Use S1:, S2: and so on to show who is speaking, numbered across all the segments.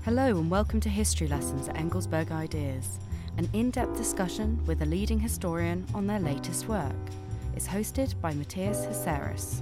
S1: Hello and welcome to History Lessons at Engelsberg Ideas, an in-depth discussion with a leading historian on their latest work. It's hosted by Matthias Hesseris.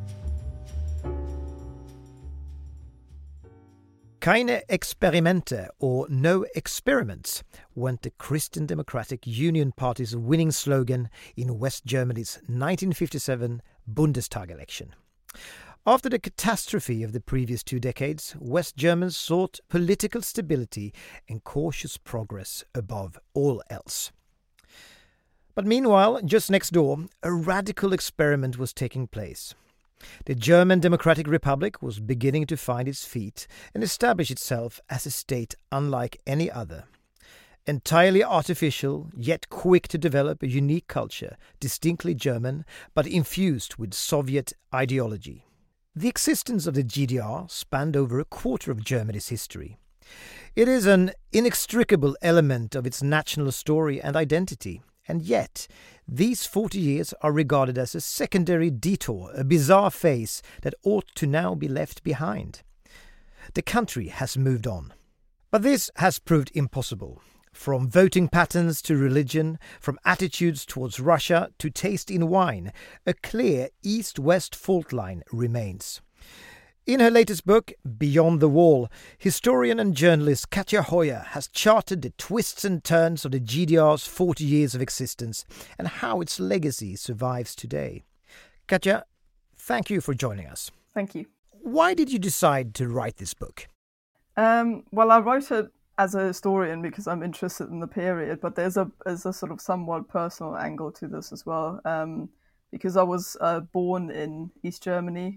S2: Keine Experimente, or no experiments, went the Christian Democratic Union Party's winning slogan in West Germany's 1957 Bundestag election. After the catastrophe of the previous 2 decades, West Germans sought political stability and cautious progress above all else. But meanwhile, just next door, a radical experiment was taking place. The German Democratic Republic was beginning to find its feet and establish itself as a state unlike any other. Entirely artificial, yet quick to develop a unique culture, distinctly German, but infused with Soviet ideology. The existence of the GDR spanned over a quarter of Germany's history. It is an inextricable element of its national story and identity, and yet these 40 years are regarded as a secondary detour, a bizarre phase that ought to now be left behind. The country has moved on. But this has proved impossible. From voting patterns to religion, from attitudes towards Russia to taste in wine, a clear east-west fault line remains. In her latest book, Beyond the Wall, historian and journalist Katja Hoyer has charted the twists and turns of the GDR's 40 years of existence and how its legacy survives today. Katja, thank you for joining us.
S3: Thank you.
S2: Why did you decide to write this book?
S3: Well, I wrote it as a historian because I'm interested in the period, but there's a sort of somewhat personal angle to this as well, because I was born in East Germany,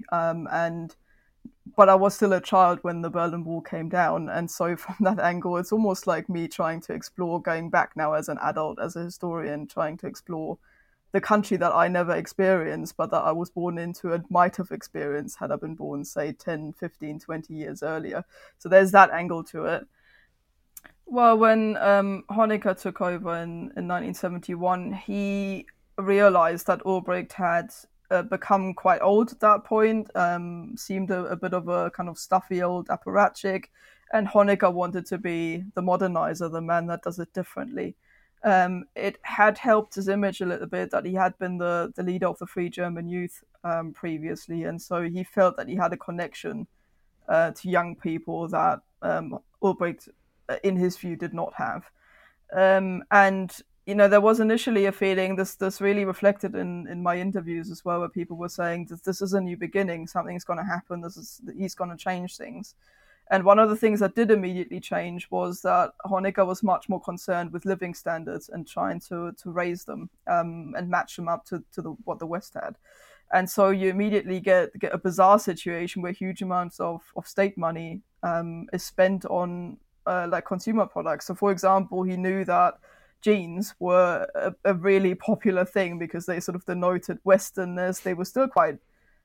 S3: but I was still a child when the Berlin Wall came down, and so from that angle, it's almost like me trying to explore, going back now as an adult, as a historian, trying to explore the country that I never experienced, but that I was born into and might have experienced had I been born, say, 10, 15, 20 years earlier. So there's that angle to it. Well, when Honecker took over in 1971, he realized that Ulbricht had become quite old at that point, seemed a bit of a kind of stuffy old apparatchik, and Honecker wanted to be the modernizer, the man that does it differently. It had helped his image a little bit that he had been the leader of the Free German Youth previously, and so he felt that he had a connection to young people that Ulbricht, in his view, did not have. And, you know, there was initially a feeling, this really reflected in my interviews as well, where people were saying that this is a new beginning, something's going to happen, he's going to change things. And one of the things that did immediately change was that Honecker was much more concerned with living standards and trying to raise them and match them up to what the West had. And so you immediately get a bizarre situation where huge amounts of state money is spent on like consumer products. So, for example, he knew that jeans were a really popular thing because they sort of denoted Westernness. They were still quite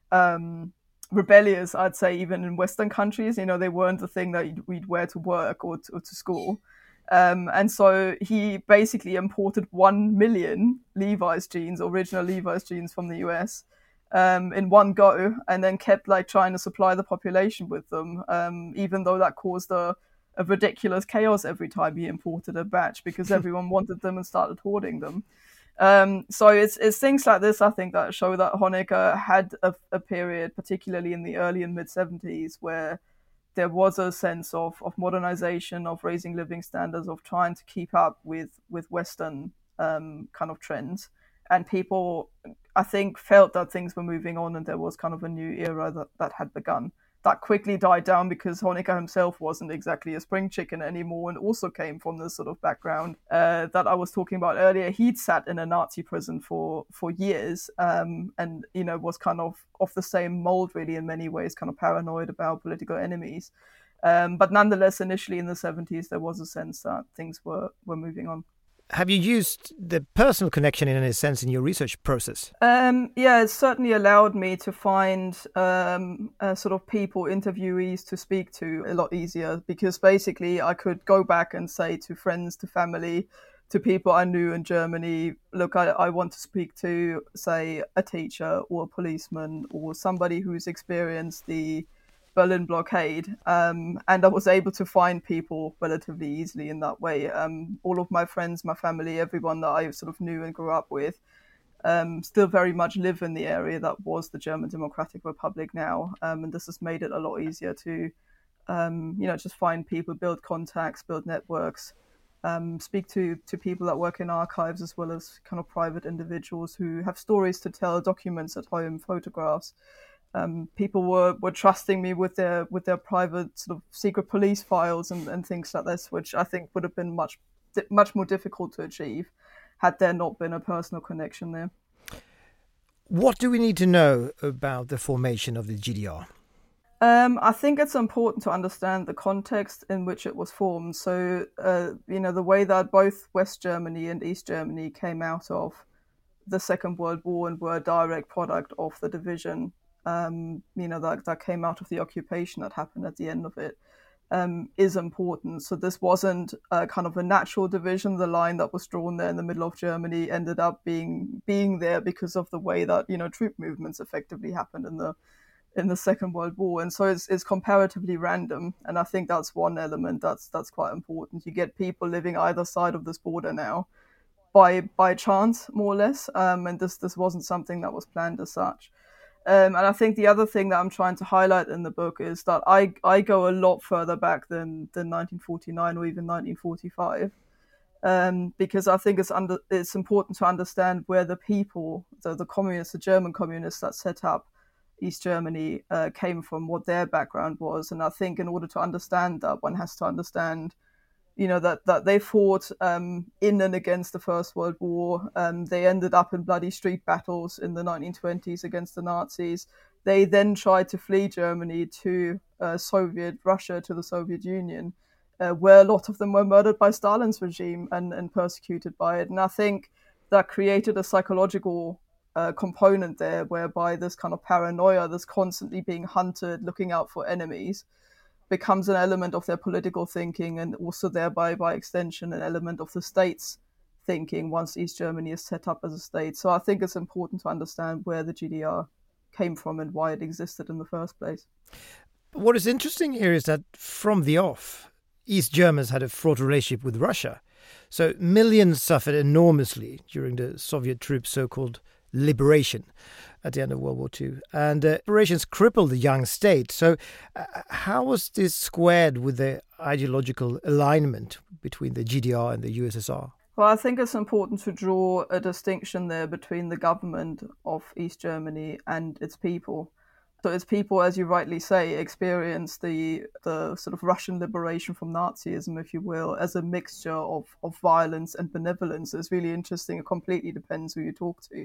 S3: rebellious, I'd say, even in Western countries. You know, they weren't the thing that we'd wear to work or to school. And so he basically imported 1 million Levi's jeans, original Levi's jeans from the US, in one go, and then kept like trying to supply the population with them, even though that caused a ridiculous chaos every time he imported a batch because everyone wanted them and started hoarding them. So it's things like this, I think, that show that Honecker had a period, particularly in the early and mid-70s, where there was a sense of modernization, of raising living standards, of trying to keep up with Western kind of trends. And people, I think, felt that things were moving on and there was kind of a new era that had begun. That quickly died down because Honecker himself wasn't exactly a spring chicken anymore and also came from this sort of background that I was talking about earlier. He'd sat in a Nazi prison for years and, you know, was kind of the same mold, really, in many ways, kind of paranoid about political enemies. But nonetheless, initially in the 70s, there was a sense that things were moving on.
S2: Have you used the personal connection in any sense in your research process?
S3: Yeah, it certainly allowed me to find sort of people, interviewees to speak to a lot easier, because basically I could go back and say to friends, to family, to people I knew in Germany, look, I want to speak to, say, a teacher or a policeman or somebody who's experienced the Berlin blockade, and I was able to find people relatively easily in that way. All of my friends, my family, everyone that I sort of knew and grew up with, still very much live in the area that was the German Democratic Republic now, and this has made it a lot easier to, just find people, build contacts, build networks, speak to people that work in archives as well as kind of private individuals who have stories to tell, documents at home, photographs. People were trusting me with their private sort of secret police files and things like this, which I think would have been much more difficult to achieve had there not been a personal connection there.
S2: What do we need to know about the formation of the GDR?
S3: I think it's important to understand the context in which it was formed. So, the way that both West Germany and East Germany came out of the Second World War and were a direct product of the division, that came out of the occupation that happened at the end of it, is important. So this wasn't kind of a natural division. The line that was drawn there in the middle of Germany ended up being there because of the way that, troop movements effectively happened in the Second World War. And so it's comparatively random. And I think that's one element that's quite important. You get people living either side of this border now by chance, more or less. And this wasn't something that was planned as such. And I think the other thing that I'm trying to highlight in the book is that I go a lot further back than 1949 or even 1945, because I think it's important to understand where the people, the communists, the German communists that set up East Germany came from, what their background was. And I think in order to understand that, one has to understand that they fought in and against the First World War. They ended up in bloody street battles in the 1920s against the Nazis. They then tried to flee Germany to Soviet Russia, to the Soviet Union, where a lot of them were murdered by Stalin's regime and persecuted by it. And I think that created a psychological component there, whereby this kind of paranoia, this constantly being hunted, looking out for enemies, becomes an element of their political thinking, and also thereby, by extension, an element of the state's thinking once East Germany is set up as a state. So I think it's important to understand where the GDR came from and why it existed in the first place.
S2: What is interesting here is that from the off, East Germans had a fraught relationship with Russia. So millions suffered enormously during the Soviet troops' so-called liberation at the end of World War II. And operations crippled the young state. So how was this squared with the ideological alignment between the GDR and the USSR?
S3: Well, I think it's important to draw a distinction there between the government of East Germany and its people. So its people, as you rightly say, experienced the sort of Russian liberation from Nazism, if you will, as a mixture of violence and benevolence. It's really interesting. It completely depends who you talk to.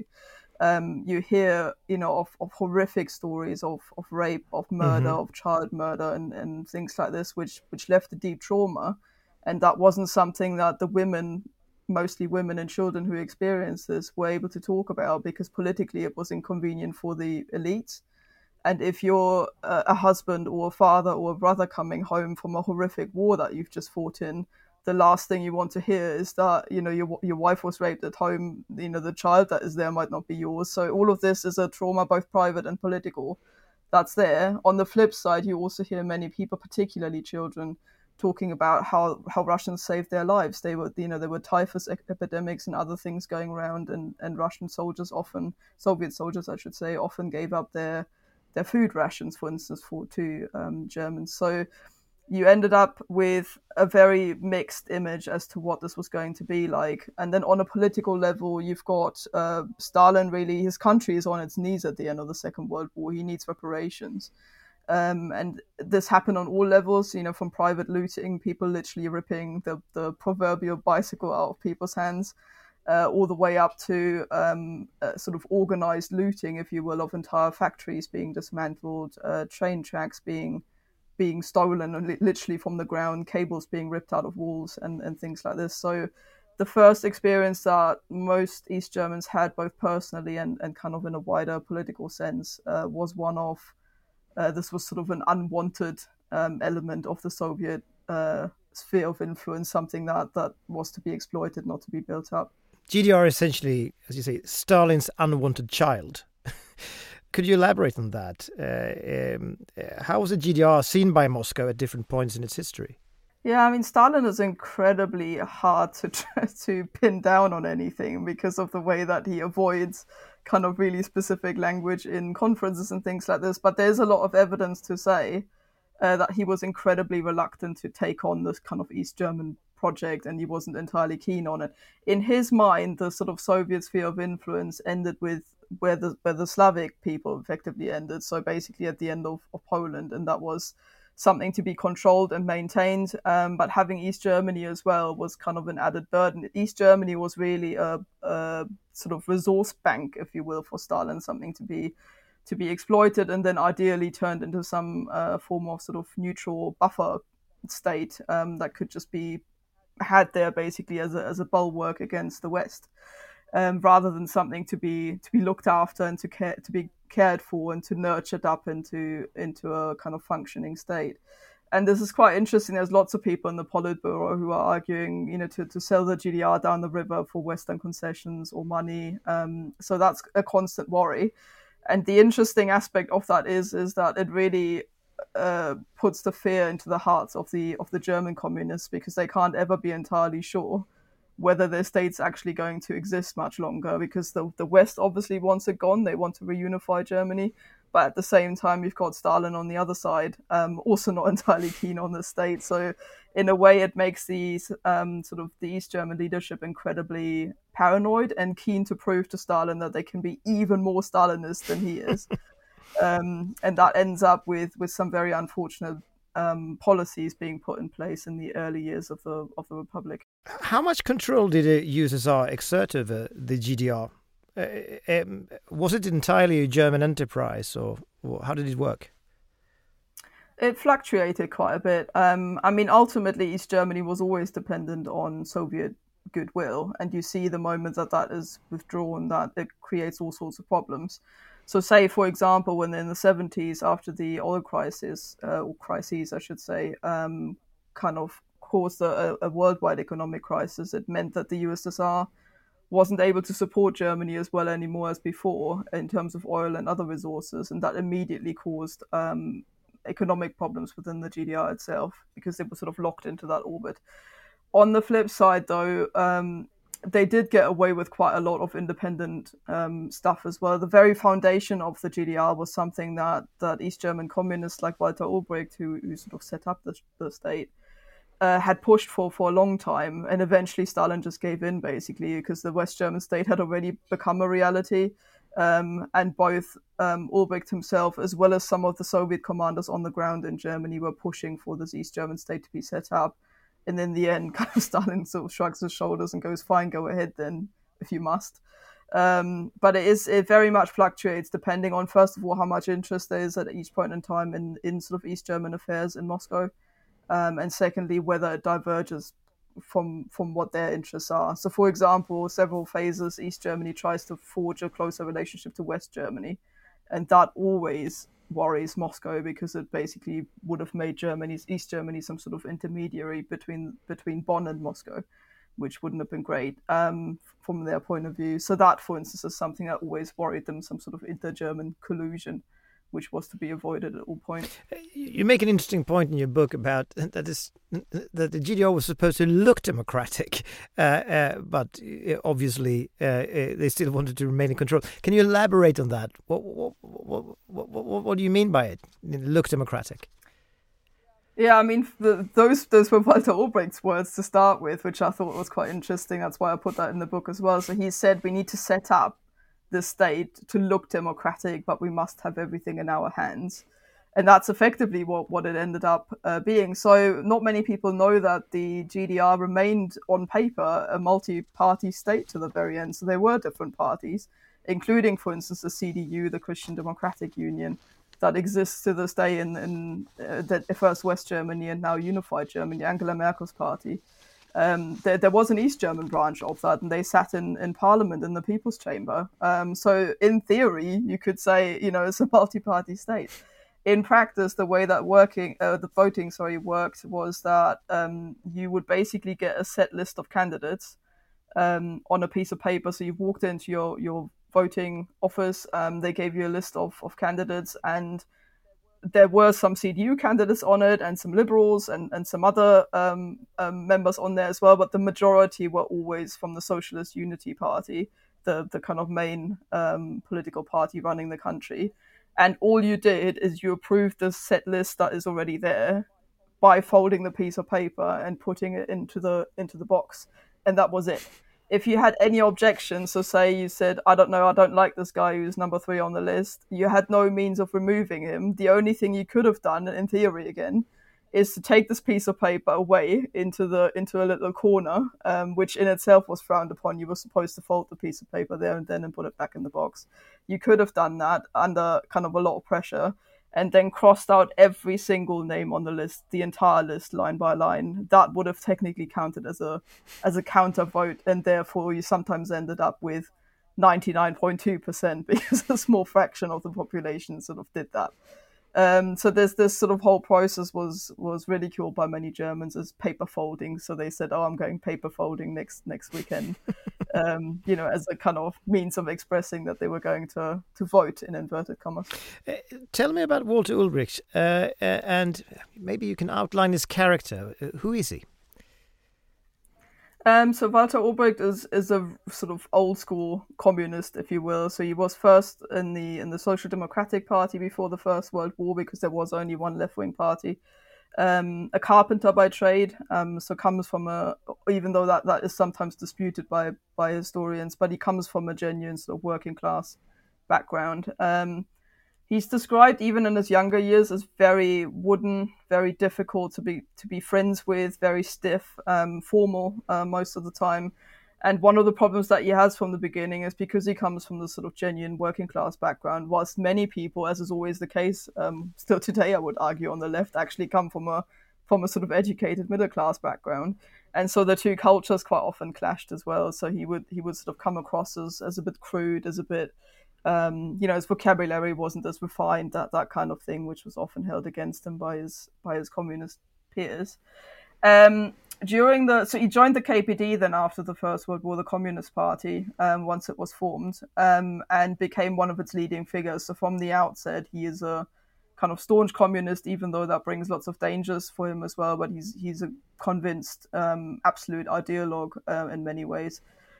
S3: You hear, of horrific stories of rape, of murder, of child murder, and things like this, which left a deep trauma. And that wasn't something that the women, mostly women and children who experienced this, were able to talk about, because politically it was inconvenient for the elites. And if you're a husband or a father or a brother coming home from a horrific war that you've just fought in, the last thing you want to hear is that, your wife was raped at home, the child that is there might not be yours. So all of this is a trauma, both private and political, that's there. On the flip side, you also hear many people, particularly children, talking about how Russians saved their lives. There were typhus epidemics and other things going around, and Russian soldiers Soviet soldiers, I should say, often gave up their food rations, for instance, to Germans. So you ended up with a very mixed image as to what this was going to be like. And then on a political level, you've got Stalin, really, his country is on its knees at the end of the Second World War. He needs reparations. And this happened on all levels, from private looting, people literally ripping the proverbial bicycle out of people's hands, all the way up to sort of organized looting, if you will, of entire factories being dismantled, train tracks being stolen literally from the ground, cables being ripped out of walls and things like this. So the first experience that most East Germans had, both personally and kind of in a wider political sense, was one of this was sort of an unwanted element of the Soviet sphere of influence, something that was to be exploited, not to be built up.
S2: GDR essentially, as you say, Stalin's unwanted child. Could you elaborate on that? How was the GDR seen by Moscow at different points in its history?
S3: Yeah, I mean, Stalin is incredibly hard to try to pin down on anything because of the way that he avoids kind of really specific language in conferences and things like this. But there's a lot of evidence to say that he was incredibly reluctant to take on this kind of East German project, and he wasn't entirely keen on it. In his mind, the sort of Soviet sphere of influence ended with where the Slavic people effectively ended. So basically at the end of Poland, and that was something to be controlled and maintained. But having East Germany as well was kind of an added burden. East Germany was really a sort of resource bank, if you will, for Stalin, something to be exploited and then ideally turned into some form of sort of neutral buffer state that could just be had there basically as a bulwark against the West, rather than something to be looked after and to be cared for and to nurtured up into a kind of functioning state. And this is quite interesting. There's lots of people in the Politburo who are arguing, to sell the GDR down the river for Western concessions or money. So that's a constant worry. And the interesting aspect of that is that it really puts the fear into the hearts of the German communists, because they can't ever be entirely sure whether their state's actually going to exist much longer, because the West obviously wants it gone. They want to reunify Germany. But at the same time, you've got Stalin on the other side, also not entirely keen on the state. So in a way, it makes the sort of the East German leadership incredibly paranoid and keen to prove to Stalin that they can be even more Stalinist than he is. And that ends up with some very unfortunate policies being put in place in the early years of the Republic.
S2: How much control did the USSR exert over the GDR? Was it entirely a German enterprise, or how did it work?
S3: It fluctuated quite a bit. I mean, ultimately, East Germany was always dependent on Soviet goodwill, and you see the moment that is withdrawn, that it creates all sorts of problems. So say, for example, when in the 70s, after the oil crisis, or crises, I should say, kind of caused a worldwide economic crisis, it meant that the USSR wasn't able to support Germany as well anymore as before in terms of oil and other resources. And that immediately caused economic problems within the GDR itself, because they were sort of locked into that orbit. On the flip side, though, they did get away with quite a lot of independent stuff as well. The very foundation of the GDR was something that East German communists like Walter Ulbricht, who sort of set up the state, had pushed for a long time. And eventually Stalin just gave in, basically, because the West German state had already become a reality. And both Ulbricht himself, as well as some of the Soviet commanders on the ground in Germany, were pushing for this East German state to be set up. And in the end, kind of Stalin sort of shrugs his shoulders and goes, fine, go ahead then, if you must. But it very much fluctuates depending on, first of all, how much interest there is at each point in time in sort of East German affairs in Moscow. And secondly, whether it diverges from what their interests are. So, for example, several phases, East Germany tries to forge a closer relationship to West Germany. And that always worries Moscow, because it basically would have made East Germany some sort of intermediary between Bonn and Moscow, which wouldn't have been great from their point of view. So that, for instance, is something that always worried them, some sort of inter-German collusion, which was to be avoided at all points.
S2: You make an interesting point in your book about that the GDR was supposed to look democratic, but obviously they still wanted to remain in control. Can you elaborate on that? What do you mean by it? Look democratic?
S3: Yeah, I mean, those were Walter Ulbricht's words to start with, which I thought was quite interesting. That's why I put that in the book as well. So he said, we need to set up the state to look democratic, but we must have everything in our hands. And that's effectively what it ended up being. So not many people know that the GDR remained on paper a multi-party state to the very end. So there were different parties, including, for instance, the CDU, the Christian Democratic Union, that exists to this day in first West Germany and now unified Germany, Angela Merkel's party. There was an East German branch of that, and they sat in Parliament in the People's Chamber. So in theory, you could say, it's a multi-party state. In practice, the way that the voting worked was that you would basically get a set list of candidates on a piece of paper. So you walked into your voting office, they gave you a list of candidates, and there were some CDU candidates on it and some liberals and some other members on there as well, but the majority were always from the Socialist Unity Party, the kind of main political party running the country. And all you did is you approved the set list that is already there by folding the piece of paper and putting it into the box, and that was it. If you had any objections, so say you said, I don't know, I don't like this guy who's number 3 on the list, you had no means of removing him. The only thing you could have done, in theory again, is to take this piece of paper away into a little corner, which in itself was frowned upon. You were supposed to fold the piece of paper there and then and put it back in the box. You could have done that under kind of a lot of pressure, and then crossed out every single name on the list, the entire list, line by line. That would have technically counted as a counter vote, and therefore you sometimes ended up with 99.2% because a small fraction of the population sort of did that. So this sort of whole process was ridiculed by many Germans as paper folding. So they said, "Oh, I'm going paper folding next weekend," as a kind of means of expressing that they were going to vote in inverted commas.
S2: Tell me about Walter Ulbricht, and maybe you can outline his character. Who is he?
S3: So Walter Ulbricht is a sort of old school communist, if you will. So he was first in the Social Democratic Party before the First World War, because there was only one left-wing party. A carpenter by trade, so comes from even though that is sometimes disputed by historians, but he comes from a genuine sort of working class background. He's described even in his younger years as very wooden, very difficult to be friends with, very stiff, formal most of the time. And one of the problems that he has from the beginning is because he comes from the sort of genuine working class background, whilst many people, as is always the case, still today I would argue on the left, actually come from a sort of educated middle class background. And so the two cultures quite often clashed as well. So he would sort of come across as a bit crude, as a bit his vocabulary wasn't as refined, that kind of thing, which was often held against him by his communist peers. So he joined the KPD then after the First World War, the Communist Party, once it was formed, and became one of its leading figures. So from the outset, he is a kind of staunch communist, even though that brings lots of dangers for him as well. But he's a convinced absolute ideologue in many ways.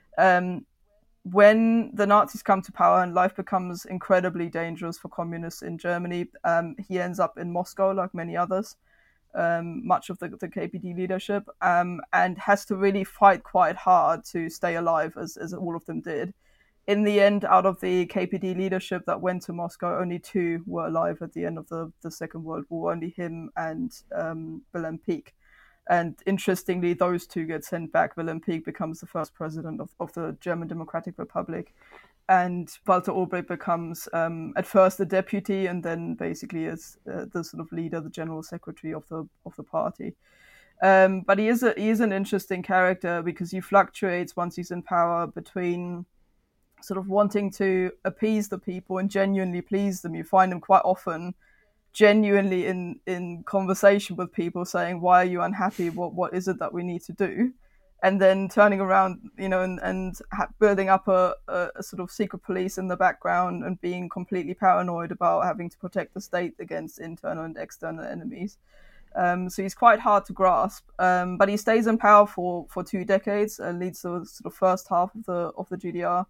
S3: When the Nazis come to power and life becomes incredibly dangerous for communists in Germany, he ends up in Moscow, like many others, much of the KPD leadership, and has to really fight quite hard to stay alive, as all of them did. In the end, out of the KPD leadership that went to Moscow, only 2 were alive at the end of the Second World War, only him and Wilhelm Pieck. And interestingly, those 2 get sent back. Wilhelm Pieck becomes the first president of the German Democratic Republic, and Walter Ulbricht becomes at first the deputy, and then basically is the sort of leader, the general secretary of the party. But he is an interesting character because he fluctuates once he's in power between sort of wanting to appease the people and genuinely please them. You find him quite often genuinely in conversation with people saying, why are you unhappy? What is it that we need to do? And then turning around, and building up a sort of secret police in the background and being completely paranoid about having to protect the state against internal and external enemies. So he's quite hard to grasp, but he stays in power for 2 decades and leads the sort of first half of the GDR.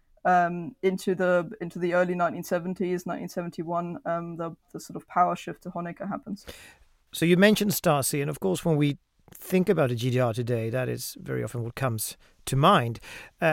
S3: Into the early 1970s, 1971, the sort of power shift to Honecker happens.
S2: So you mentioned Stasi, and of course when we think about the GDR today, that is very often what comes to mind.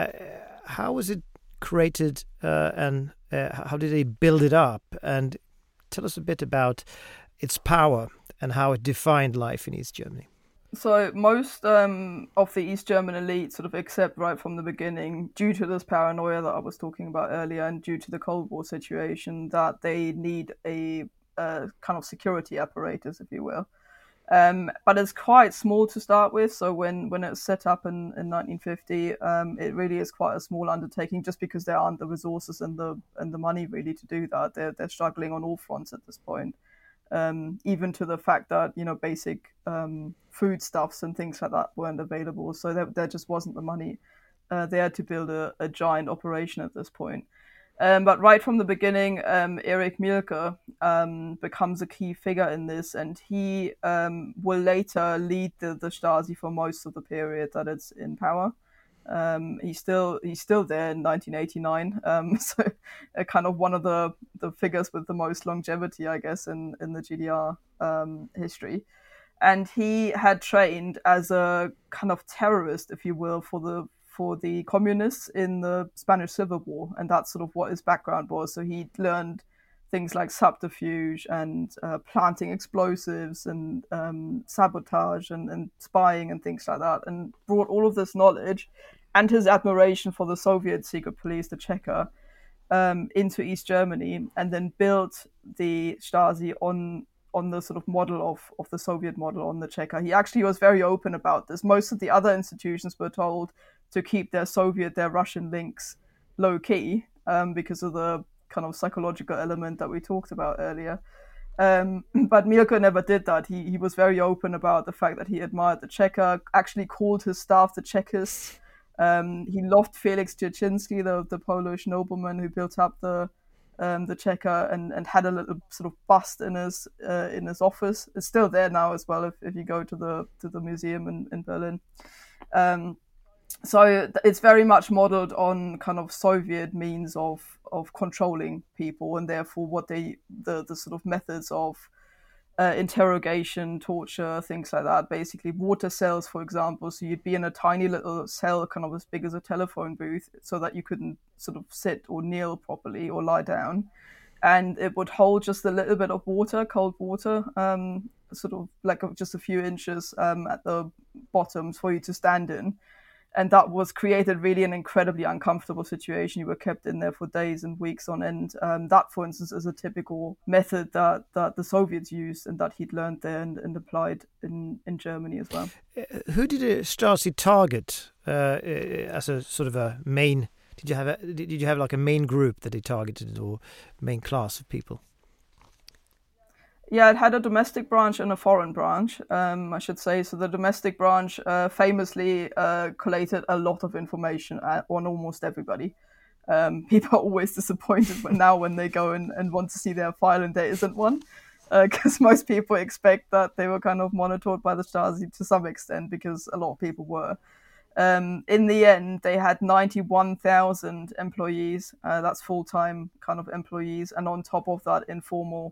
S2: How was it created, and how did they build it up? And tell us a bit about its power and how it defined life in East Germany.
S3: So most of the East German elite sort of accept right from the beginning, due to this paranoia that I was talking about earlier and due to the Cold War situation, that they need a kind of security apparatus, if you will. But it's quite small to start with. So when it's set up in 1950, it really is quite a small undertaking, just because there aren't the resources and the money really to do that. They're struggling on all fronts at this point. Even to the fact that, basic foodstuffs and things like that weren't available. So there just wasn't the money there to build a giant operation at this point. But right from the beginning, Erich Mielke becomes a key figure in this, and he will later lead the Stasi for most of the period that it's in power. He's still there in 1989, so kind of one of the figures with the most longevity, I guess, in the GDR history. And he had trained as a kind of terrorist, if you will, for the communists in the Spanish Civil War, and that's sort of what his background was. So he learned things like subterfuge and planting explosives and sabotage and spying and things like that, and brought all of this knowledge and his admiration for the Soviet secret police, the Cheka, into East Germany, and then built the Stasi on the sort of model of the Soviet model on the Cheka. He actually was very open about this. Most of the other institutions were told to keep their Russian links low key because of the kind of psychological element that we talked about earlier. But Mielke never did that. He was very open about the fact that he admired the Cheka, actually called his staff the Chekists. He loved Felix Dzerzhinsky, the Polish nobleman who built up the Cheka, and had a little sort of bust in his office. It's still there now as well if you go to the museum in Berlin. So it's very much modeled on kind of Soviet means of controlling people, and therefore what the sort of methods of interrogation, torture, things like that. Basically, water cells, for example. So you'd be in a tiny little cell, kind of as big as a telephone booth, so that you couldn't sort of sit or kneel properly or lie down. And it would hold just a little bit of water, cold water, sort of like just a few inches at the bottoms for you to stand in. And that was created really an incredibly uncomfortable situation. You were kept in there for days and weeks on end. That, for instance, is a typical method that the Soviets used and that he'd learned there and applied in Germany as well.
S2: Who did the Stasi target as a sort of a main? Did you have like a main group that they targeted, or main class of people?
S3: Yeah, it had a domestic branch and a foreign branch, I should say. So the domestic branch famously collated a lot of information on almost everybody. People are always disappointed when they go and want to see their file and there isn't one, because most people expect that they were kind of monitored by the Stasi to some extent, because a lot of people were. In the end, they had 91,000 employees. That's full-time kind of employees. And on top of that, informal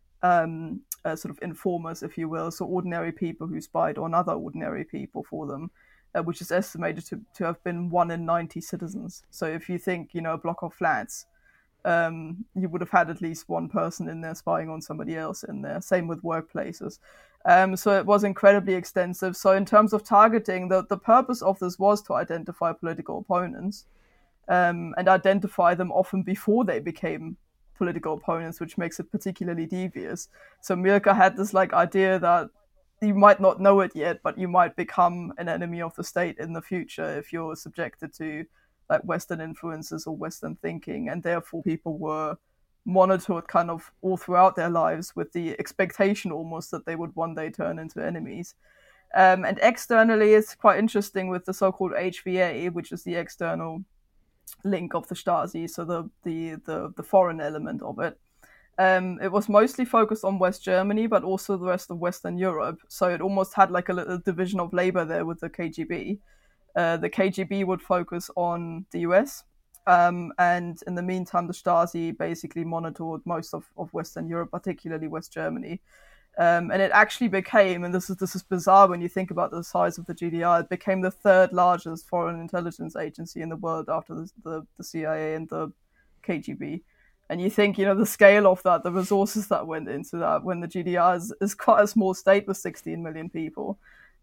S3: sort of informers, if you will, so ordinary people who spied on other ordinary people for them, which is estimated to have been 1 in 90 citizens. So if you think, a block of flats, you would have had at least one person in there spying on somebody else in there. Same with workplaces. So it was incredibly extensive. So in terms of targeting, the purpose of this was to identify political opponents and identify them often before they became political opponents, which makes it particularly devious. So Mielke had this idea that you might not know it yet, but you might become an enemy of the state in the future if you're subjected to Western influences or Western thinking, and therefore people were monitored kind of all throughout their lives with the expectation almost that they would one day turn into enemies. And externally, it's quite interesting with the so-called HVA, which is the external link of the Stasi, so the foreign element of it. It was mostly focused on West Germany, but also the rest of Western Europe. So it almost had a little division of labor there with the KGB. The KGB would focus on the US, and in the meantime, the Stasi basically monitored most of Western Europe, particularly West Germany. And it actually became, and this is bizarre when you think about the size of the GDR, it became the third largest foreign intelligence agency in the world after the CIA and the KGB. And you think, the scale of that, the resources that went into that when the GDR is quite a small state with 16 million people,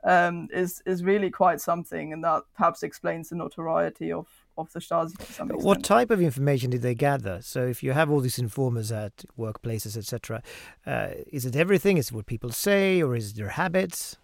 S3: is really quite something. And that perhaps explains the notoriety of the Stasi to some extent.
S2: What type of information did they gather? So if you have all these informers at workplaces, etc., is it everything? Is it what people say, or is it their habits?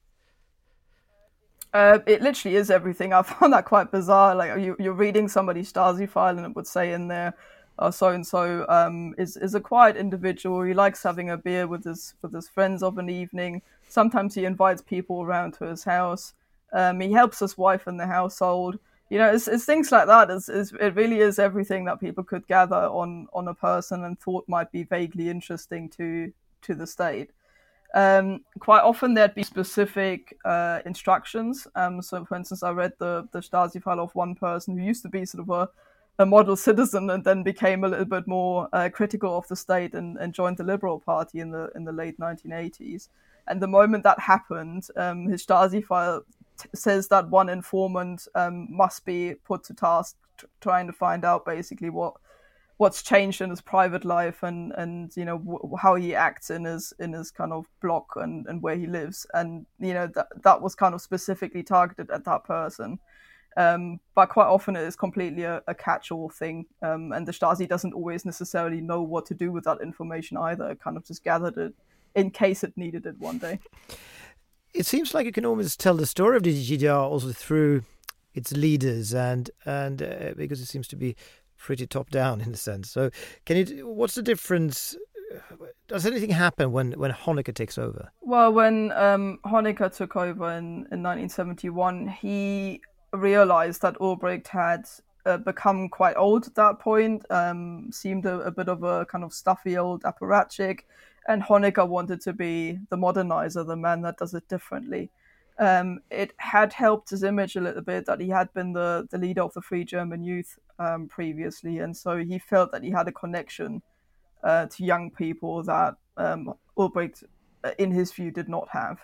S3: It literally is everything. I found that quite bizarre. You're reading somebody's Stasi file and it would say in there, so-and-so is a quiet individual. He likes having a beer with his friends of an evening. Sometimes he invites people around to his house. He helps his wife in the household. it's things like that. It really is everything that people could gather on a person and thought might be vaguely interesting to the state. Quite often there'd be specific instructions. So, for instance, I read the Stasi file of one person who used to be sort of a model citizen and then became a little bit more critical of the state and joined the Liberal Party in the late 1980s. And the moment that happened, his Stasi file says that one informant must be put to task trying to find out basically what's changed in his private life and how he acts in his kind of block and where he lives, and that was kind of specifically targeted at that person. But quite often it is completely a catch-all thing, and the Stasi doesn't always necessarily know what to do with that information either. It kind of just gathered it in case it needed it one day.
S2: It seems like you can almost tell the story of the GDR also through its leaders, and because it seems to be pretty top down in a sense. So, what's the difference? Does anything happen when Honecker takes over?
S3: Well, when Honecker took over in 1971, he realized that Ulbricht had become quite old at that point, seemed a bit of a kind of stuffy old apparatchik, and Honecker wanted to be the modernizer, the man that does it differently. It had helped his image a little bit that he had been the leader of the Free German Youth previously, and so he felt that he had a connection to young people that Ulbricht, in his view, did not have.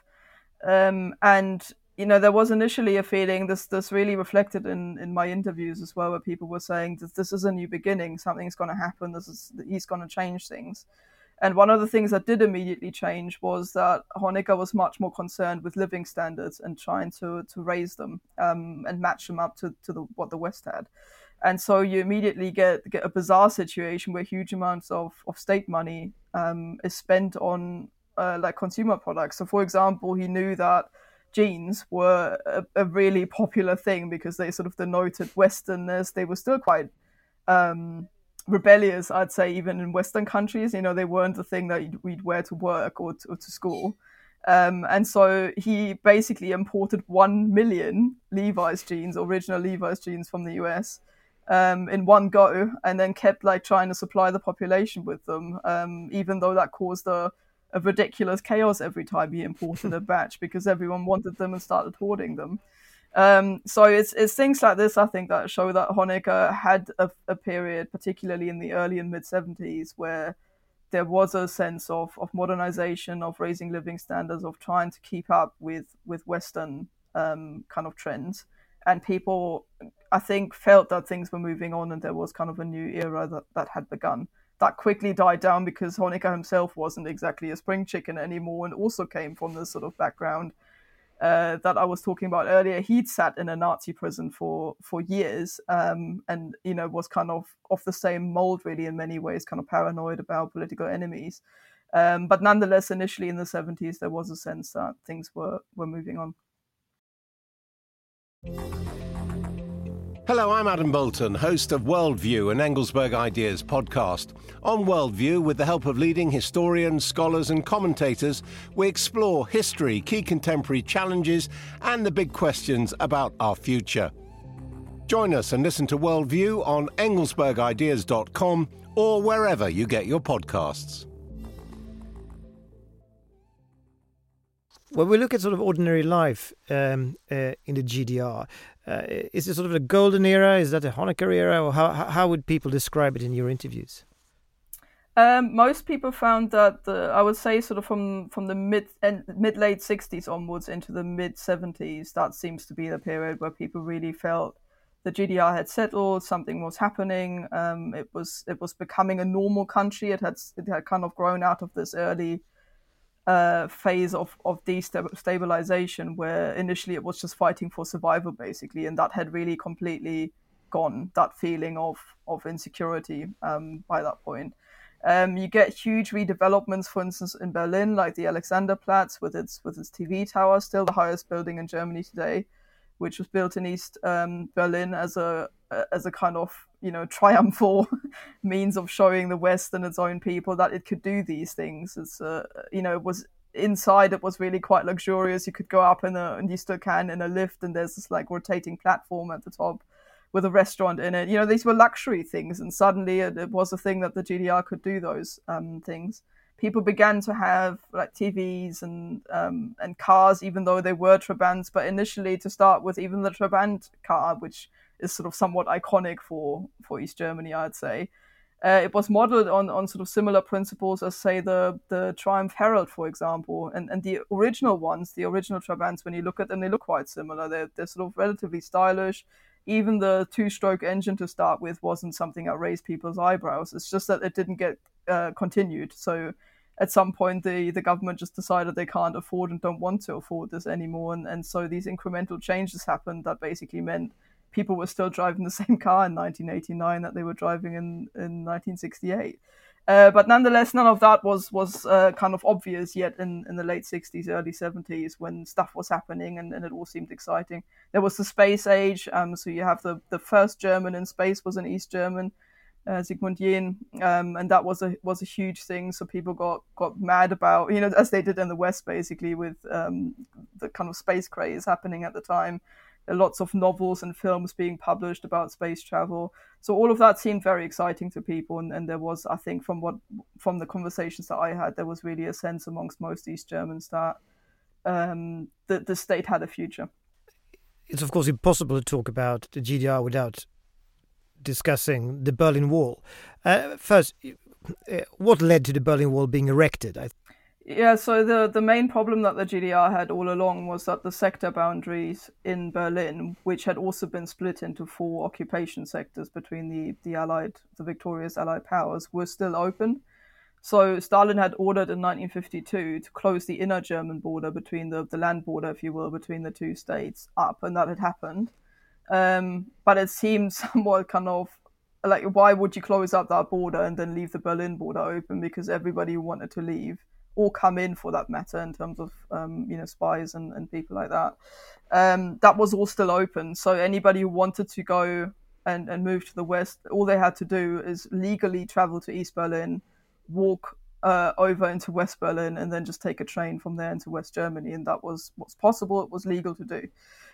S3: And there was initially a feeling, this really reflected in my interviews as well, where people were saying that this is a new beginning, something's going to happen, he's going to change things. And one of the things that did immediately change was that Honecker was much more concerned with living standards and trying to raise them and match them up to what the West had. And so you immediately get a bizarre situation where huge amounts of state money is spent on like consumer products. So, for example, he knew that jeans were a really popular thing because they sort of denoted Westernness. They were still quite rebellious, I'd say, even in Western countries. They weren't the thing that we'd wear to work or to school. And so he basically imported 1 million Levi's jeans, original Levi's jeans from the US, in one go, and then kept trying to supply the population with them, even though that caused a ridiculous chaos every time he imported a batch because everyone wanted them and started hoarding them. So it's things like this, I think, that show that Honecker had a period, particularly in the early and mid-70s, where there was a sense of modernization, of raising living standards, of trying to keep up with Western kind of trends. And people, I think, felt that things were moving on and there was kind of a new era that had begun. That quickly died down because Honecker himself wasn't exactly a spring chicken anymore and also came from this sort of background that I was talking about earlier. He'd sat in a Nazi prison for years and was kind of the same mold, really, in many ways, kind of paranoid about political enemies. But nonetheless, initially in the 70s, there was a sense that things were moving on.
S4: Hello, I'm Adam Bolton, host of Worldview, an Engelsberg Ideas podcast. On Worldview, with the help of leading historians, scholars and commentators, we explore history, key contemporary challenges and the big questions about our future. Join us and listen to Worldview on engelsbergideas.com or wherever you get your podcasts.
S2: When we look at sort of ordinary life in the GDR, is it sort of a golden era? Is that a Honecker era? Or how would people describe it in your interviews?
S3: Most people found that I would say sort of from the mid-late 60s onwards into the mid-70s, that seems to be the period where people really felt the GDR had settled, something was happening. It was becoming a normal country. It had kind of grown out of this early phase of destabilization, where initially it was just fighting for survival, basically, and that had really completely gone, that feeling of insecurity by that point. You get huge redevelopments, for instance, in Berlin, like the Alexanderplatz with its TV tower, still the highest building in Germany today, which was built in East Berlin as a kind of triumphal means of showing the West and its own people that it could do these things. It's it was inside, it was really quite luxurious. You could go up and you still can in a lift, and there's this rotating platform at the top. with a restaurant in it. These were luxury things, and suddenly it was a thing that the GDR could do those things. People began to have like TVs and cars, even though they were Trabants. But initially, to start with, even the Trabant car, which is sort of somewhat iconic for East Germany, I'd say, it was modeled on sort of similar principles as, say, the Triumph Herald, for example, and the original ones, the original Trabants. When you look at them, they look quite similar. They're sort of relatively stylish. Even the two-stroke engine to start with wasn't something that raised people's eyebrows. It's just that it didn't get continued. So at some point, the government just decided they can't afford and don't want to afford this anymore. And so these incremental changes happened that basically meant people were still driving the same car in 1989 that they were driving in 1968. But nonetheless, none of that was kind of obvious yet in the late 60s, early 70s, when stuff was happening and it all seemed exciting. There was the space age. So you have the first German in space was an East German, Sigmund Jähn, and that was a huge thing. So people got mad about, as they did in the West, basically, with the kind of space craze happening at the time. There are lots of novels and films being published about space travel. So all of that seemed very exciting to people. And there was, I think, from the conversations that I had, there was really a sense amongst most East Germans that the state had a future.
S2: It's, of course, impossible to talk about the GDR without discussing the Berlin Wall. First, what led to the Berlin Wall being erected?
S3: Yeah, so the main problem that the GDR had all along was that the sector boundaries in Berlin, which had also been split into 4 occupation sectors between the victorious Allied powers, were still open. So Stalin had ordered in 1952 to close the inner German border between the land border, if you will, between the two states up, and that had happened. But it seemed somewhat kind of like, why would you close up that border and then leave the Berlin border open? Because everybody who wanted to leave, or come in for that matter, in terms of spies and people like that, that was all still open. So anybody who wanted to go and move to the west, all they had to do is legally travel to East Berlin, walk over into West Berlin, and then just take a train from there into West Germany. And that was what's possible. It was legal to do.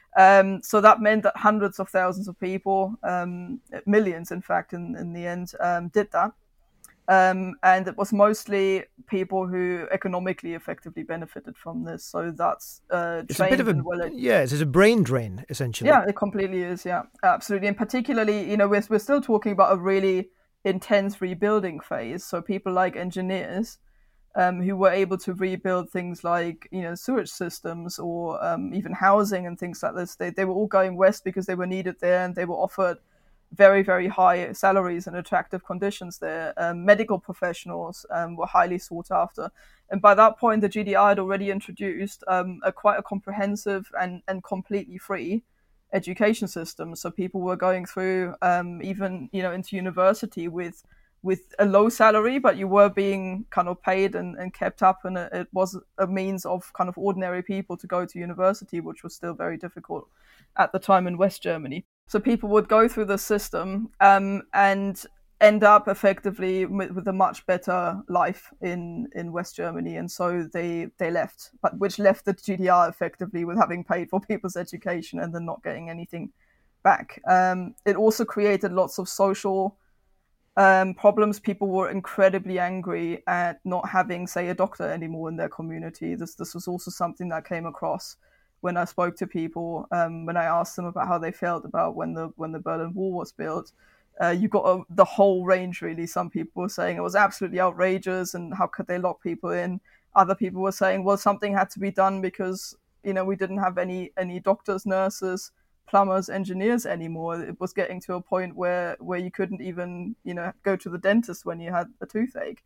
S3: So that meant that hundreds of thousands of people, millions in fact, in the end, did that. And it was
S2: mostly
S3: people who economically effectively benefited from this. So that's
S2: it's a bit of it's a brain drain, essentially.
S3: Yeah, it completely is. Yeah, absolutely. And particularly, we're still talking about a really intense rebuilding phase. So people like engineers who were able to rebuild things like, sewage systems or even housing and things like this. They were all going west because they were needed there, and they were offered very, very high salaries and attractive conditions there. Medical professionals were highly sought after. And by that point, the GDR had already introduced quite a comprehensive and completely free education system. So people were going through even, into university with a low salary, but you were being kind of paid and kept up. And it was a means of kind of ordinary people to go to university, which was still very difficult at the time in West Germany. So people would go through the system and end up effectively with a much better life in West Germany. And so they left, but which left the GDR effectively with having paid for people's education and then not getting anything back. It also created lots of social problems. People were incredibly angry at not having, say, a doctor anymore in their community. This was also something that came across when I spoke to people, when I asked them about how they felt about when the Berlin Wall was built. You got the whole range, really. Some people were saying it was absolutely outrageous and how could they lock people in. Other people were saying, well, something had to be done because, we didn't have any doctors, nurses, plumbers, engineers anymore. It was getting to a point where you couldn't even, go to the dentist when you had a toothache.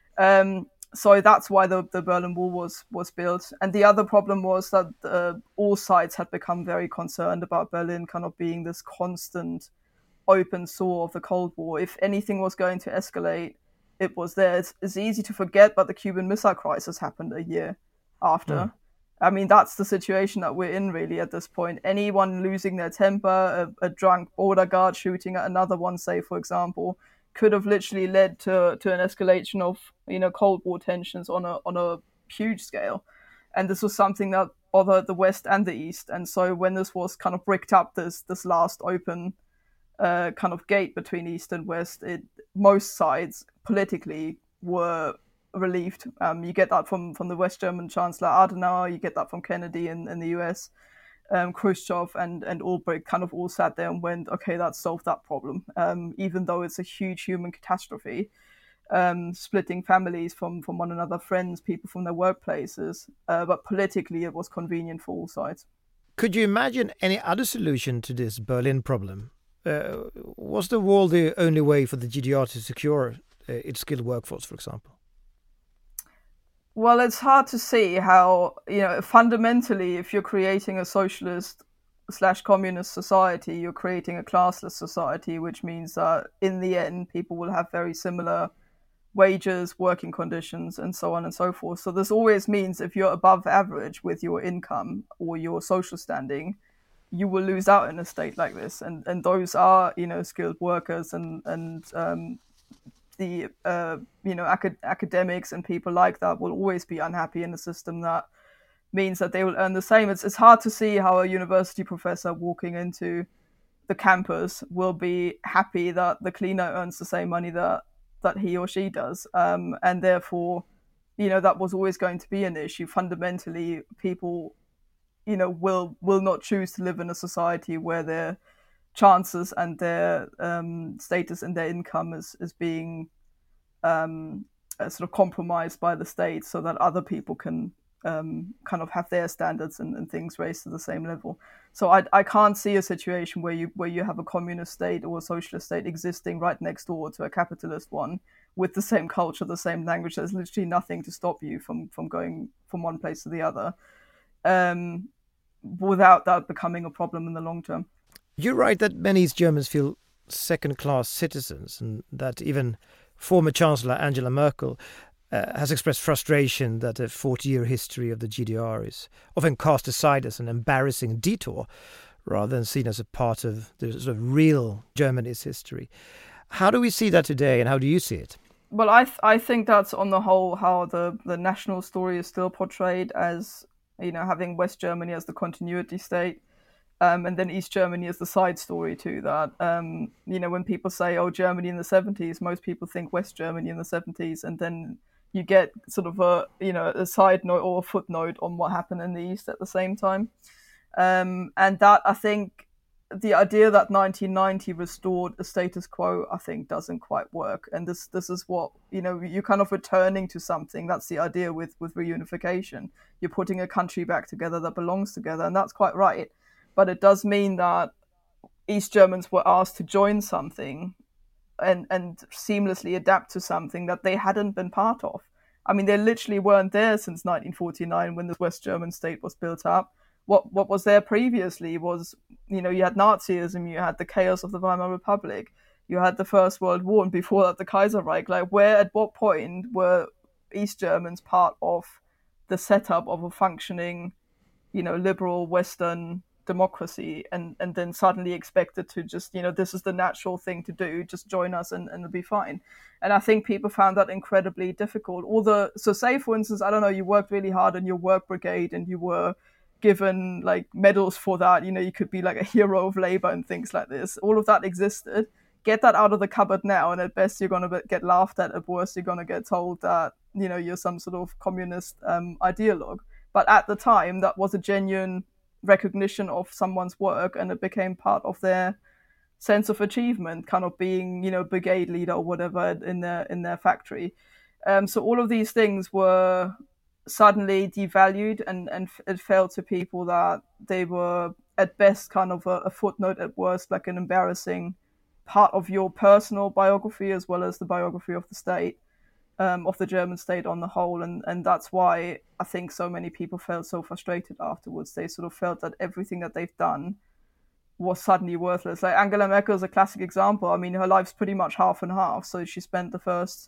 S3: So that's why the Berlin Wall was built. And the other problem was that all sides had become very concerned about Berlin kind of being this constant open sore of the Cold War. If anything was going to escalate, it was there. It's easy to forget, but the Cuban Missile Crisis happened a year after. Mm. I mean, that's the situation that we're in really at this point. Anyone losing their temper, a drunk border guard shooting at another one, say, for example, could have literally led to an escalation of, Cold War tensions on a huge scale. And this was something that bothered the West and the East. And so when this was kind of bricked up, this last open kind of gate between East and West, most sides politically were relieved. You get that from the West German Chancellor Adenauer, you get that from Kennedy in the US, Khrushchev and Ulbricht kind of all sat there and went, okay, that solved that problem. Even though it's a huge human catastrophe, splitting families from one another, friends, people from their workplaces, but politically it was convenient for all sides.
S2: Could you imagine any other solution to this Berlin problem? Was the wall the only way for the GDR to secure its skilled workforce, for example?
S3: Well, it's hard to see how, fundamentally, if you're creating a socialist/communist society, you're creating a classless society, which means that in the end, people will have very similar wages, working conditions, and so on and so forth. So this always means if you're above average with your income or your social standing, you will lose out in a state like this. And those are, skilled workers and the academics and people like that will always be unhappy in a system that means that they will earn the same. It's hard to see how a university professor walking into the campus will be happy that the cleaner earns the same money that he or she does, and therefore, that was always going to be an issue. Fundamentally, people, will not choose to live in a society where their chances and their status and their income is being sort of compromised by the state, so that other people can kind of have their standards and things raised to the same level. So I can't see a situation where you have a communist state or a socialist state existing right next door to a capitalist one with the same culture, the same language. There's literally nothing to stop you from going from one place to the other without that becoming a problem in the long term.
S2: You write that many East Germans feel second-class citizens, and that even former Chancellor Angela Merkel has expressed frustration that a 40-year history of the GDR is often cast aside as an embarrassing detour rather than seen as a part of the sort of real Germany's history. How do we see that today, and how do you see it?
S3: Well, I think that's on the whole how the national story is still portrayed as, having West Germany as the continuity state, and then East Germany as the side story to that. When people say, oh, Germany in the 70s, most people think West Germany in the 70s, and then you get sort of a side note or a footnote on what happened in the East at the same time. And that, I think, the idea that 1990 restored a status quo, I think, doesn't quite work. And this is what, you're kind of returning to something. That's the idea with reunification. You're putting a country back together that belongs together, and that's quite right. But it does mean that East Germans were asked to join something and seamlessly adapt to something that they hadn't been part of. I mean, they literally weren't there since 1949 when the West German state was built up. What was there previously was, you had Nazism, you had the chaos of the Weimar Republic, you had the First World War, and before that the Kaiserreich. Like, at what point were East Germans part of the setup of a functioning, liberal Western democracy, and then suddenly expected to just, this is the natural thing to do, just join us and it'll be fine. And I think people found that incredibly difficult. So say, for instance, I don't know, you worked really hard in your work brigade and you were given like medals for that, you could be like a hero of labor and things like this. All of that existed. Get that out of the cupboard now, and at best you're going to get laughed at worst you're going to get told that, you're some sort of communist ideologue. But at the time, that was a genuine recognition of someone's work, and it became part of their sense of achievement, kind of being, brigade leader or whatever in their factory. So all of these things were suddenly devalued, and it felt to people that they were at best kind of a footnote, at worst like an embarrassing part of your personal biography as well as the biography of the state, of the German state on the whole. And that's why I think so many people felt so frustrated afterwards. They sort of felt that everything that they've done was suddenly worthless. Like Angela Merkel is a classic example. I mean, her life's pretty much half and half. So she spent the first,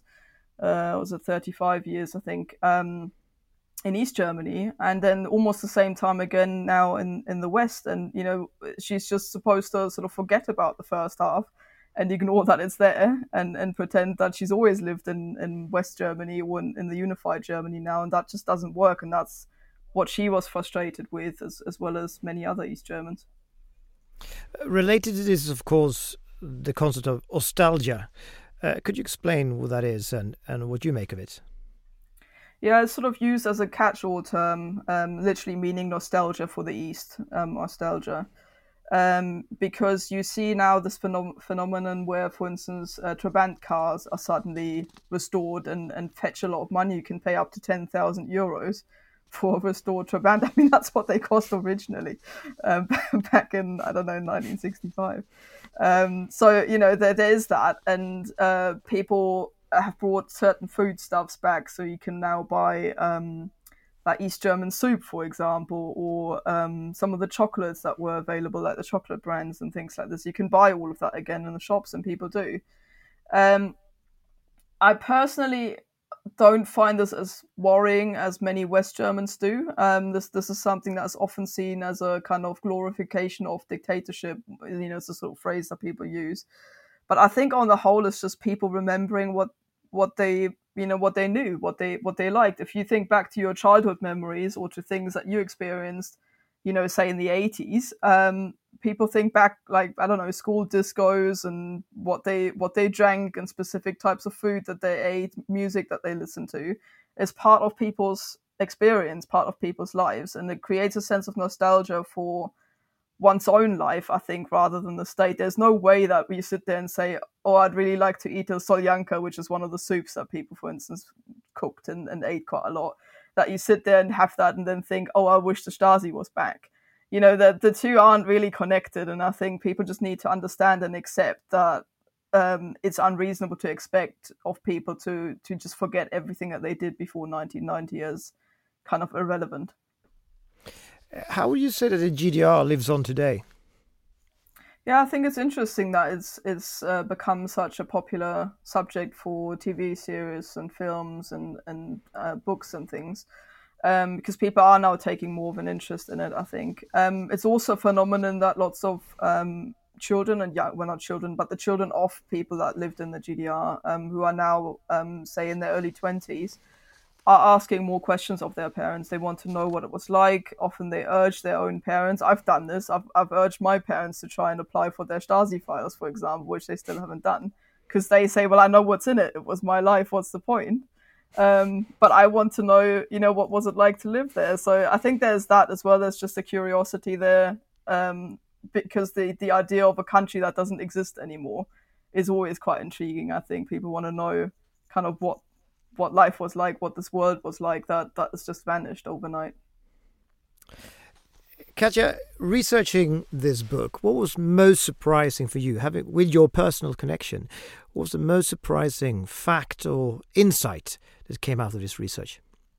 S3: 35 years, I think, in East Germany, and then almost the same time again now in the West. And, she's just supposed to sort of forget about the first half and ignore that it's there, and pretend that she's always lived in West Germany or in the unified Germany now. And that just doesn't work. And that's what she was frustrated with, as well as many other East Germans.
S2: Related to this, of course, the concept of nostalgia. Could you explain what that is and what you make of it?
S3: Yeah, it's sort of used as a catch-all term, literally meaning nostalgia for the East, nostalgia. Because you see now this phenomenon where, for instance, Trabant cars are suddenly restored and fetch a lot of money. You can pay up to 10,000 euros for a restored Trabant. I mean, that's what they cost originally, back in, I don't know, 1965. So, you know, there is that. And people have brought certain foodstuffs back. So you can now buy like East German soup, for example, or some of the chocolates that were available, like the chocolate brands and things like this. You can buy all of that again in the shops, and people do. I personally don't find this as worrying as many West Germans do. This is something that's often seen as a kind of glorification of dictatorship. You know, it's a sort of phrase that people use. But I think on the whole, it's just people remembering what they knew, what they liked. If you think back to your childhood memories or to things that you experienced, you know, say in the 80s, people think back, like, I don't know, school discos and what they drank and specific types of food that they ate, music that they listened to, is part of people's experience, part of people's lives, and it creates a sense of nostalgia for one's own life, I think, rather than the state. There's no way that we sit there and say, oh, I'd really like to eat a soljanka, which is one of the soups that people, for instance, cooked and ate quite a lot, that you sit there and have that and then think, oh, I wish the Stasi was back. You know, the two aren't really connected, and I think people just need to understand and accept that it's unreasonable to expect of people to just forget everything that they did before 1990 as kind of irrelevant.
S2: How would you say that the GDR lives on today?
S3: Yeah, I think it's interesting that it's become such a popular subject for TV series and films and books and things, because people are now taking more of an interest in it, I think. It's also a phenomenon that lots of children, and not children, but the children of people that lived in the GDR, who are now, say, in their early 20s, are asking more questions of their parents. They want to know what it was like. Often they urge their own parents. I've done this. I've urged my parents to try and apply for their Stasi files, for example, which they still haven't done, because they say, well, I know what's in it. It was my life. What's the point? But I want to know, you know, what was it like to live there? So I think there's that as well. There's just a curiosity there, because the idea of a country that doesn't exist anymore is always quite intriguing. I think people want to know kind of what life was like, what this world was like, that has just vanished overnight.
S2: Katja, researching this book, what was most surprising for you, having with your personal connection? What was the most surprising fact or insight that came out of this research?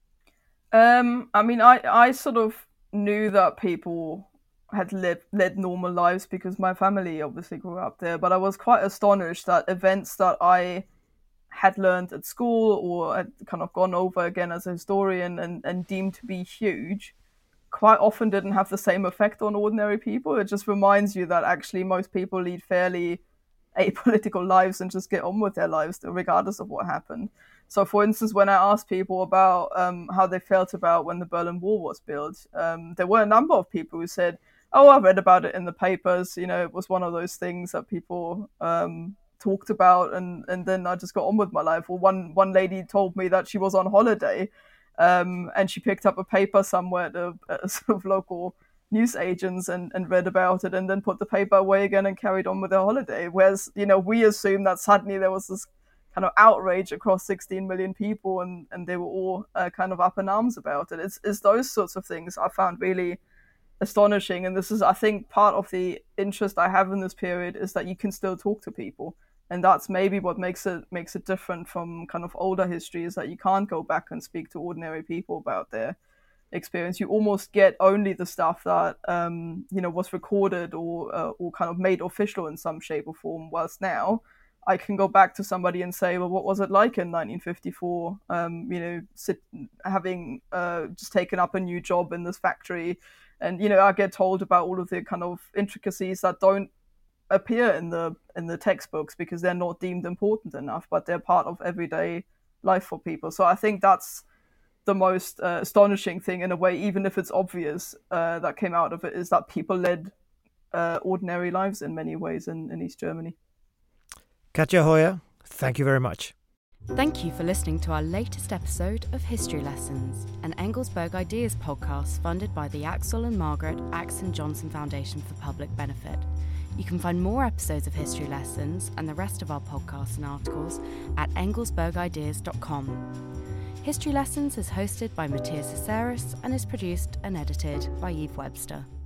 S3: I mean, I sort of knew that people had led normal lives because my family obviously grew up there, but I was quite astonished that events that I had learned at school or had kind of gone over again as a historian and deemed to be huge, quite often didn't have the same effect on ordinary people. It just reminds you that actually most people lead fairly apolitical lives and just get on with their lives regardless of what happened. So, for instance, when I asked people about how they felt about when the Berlin Wall was built, there were a number of people who said, oh, I read about it in the papers. You know, it was one of those things that people talked about, and then I just got on with my life. Or one lady told me that she was on holiday, and she picked up a paper somewhere at a sort of local news agents and read about it, and then put the paper away again and carried on with her holiday. Whereas, you know, we assume that suddenly there was this kind of outrage across 16 million people, and they were all kind of up in arms about it. It's those sorts of things I found really astonishing, and this is, I think, part of the interest I have in this period is that you can still talk to people. And that's maybe what makes it different from kind of older history, is that you can't go back and speak to ordinary people about their experience. You almost get only the stuff that you know, was recorded or kind of made official in some shape or form. Whilst now, I can go back to somebody and say, well, what was it like in 1954? You know, having just taken up a new job in this factory, and you know, I get told about all of the kind of intricacies that don't appear in the textbooks because they're not deemed important enough, but they're part of everyday life for people. So I think that's the most astonishing thing in a way, even if it's obvious, that came out of it, is that people led ordinary lives in many ways in East Germany.
S2: Katja Hoyer, thank you very much.
S1: Thank you for listening to our latest episode of History Lessons, an Engelsberg Ideas podcast funded by the Axel and Margaret Axon Johnson Foundation for Public Benefit. You can find more episodes of History Lessons and the rest of our podcasts and articles at engelsbergideas.com. History Lessons is hosted by Matthias Caceres and is produced and edited by Eve Webster.